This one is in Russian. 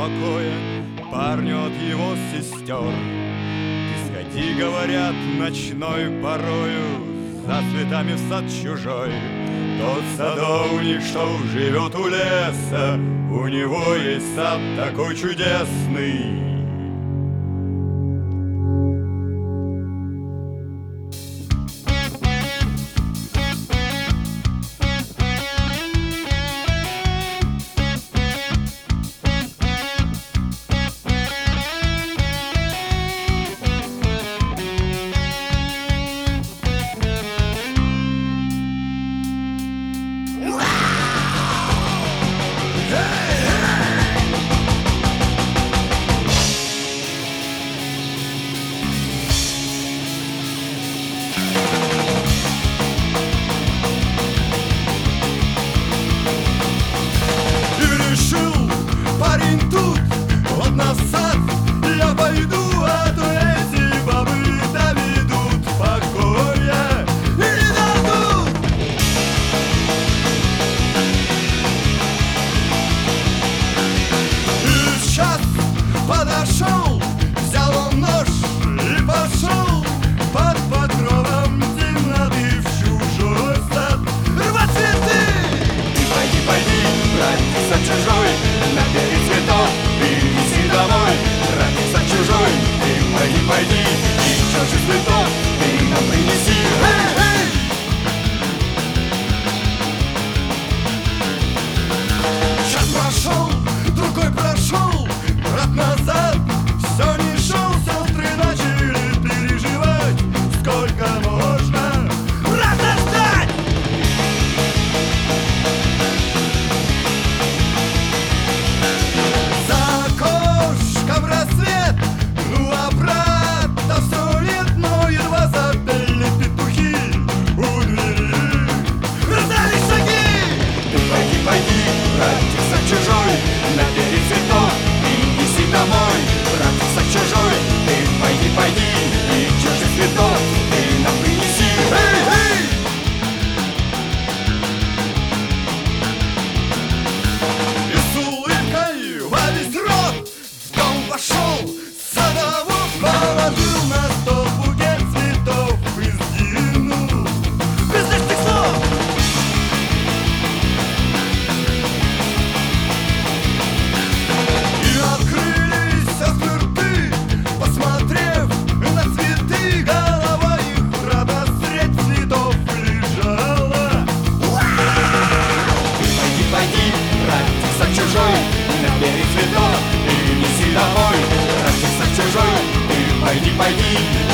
покоя парню от его сестер. Ты сходи, говорят, ночной порою за цветами в сад чужой. Тот садовник, что живет у леса, у него есть сад такой чудесный. Подошел, взял он нож и пошел под покровом темноты в чужой сад рвать цветы. Ты пойди, братик, сад чужой, набери цветов, ты неси домой. Братик, сад чужой, ты пойди, и чё же цветов ты нам принеси. Час прошел, другой прошел, брат назад все не шел, сестры начали переживать. Сколько можно брата ждать? За окошком рассвет, ну а брата все нет, но едва запели петухи у двери. Раздались шаги. Ты пойди, братик, сад чужой, набери цветов и неси домой. Братик, сад чужой, ты пойди, и чё же цветов ты нам принеси. И с улыбкой во весь рот в дом вошел садовод, положил на стол букет цветов и сдвинул без лишних слов. И открылись рты, посмотрев на цветы, голова их брата средь цветов лежала. Ты пойди, братик, сад чужой, набери цветов и неси домой. Братик, сад чужой, ты пойди,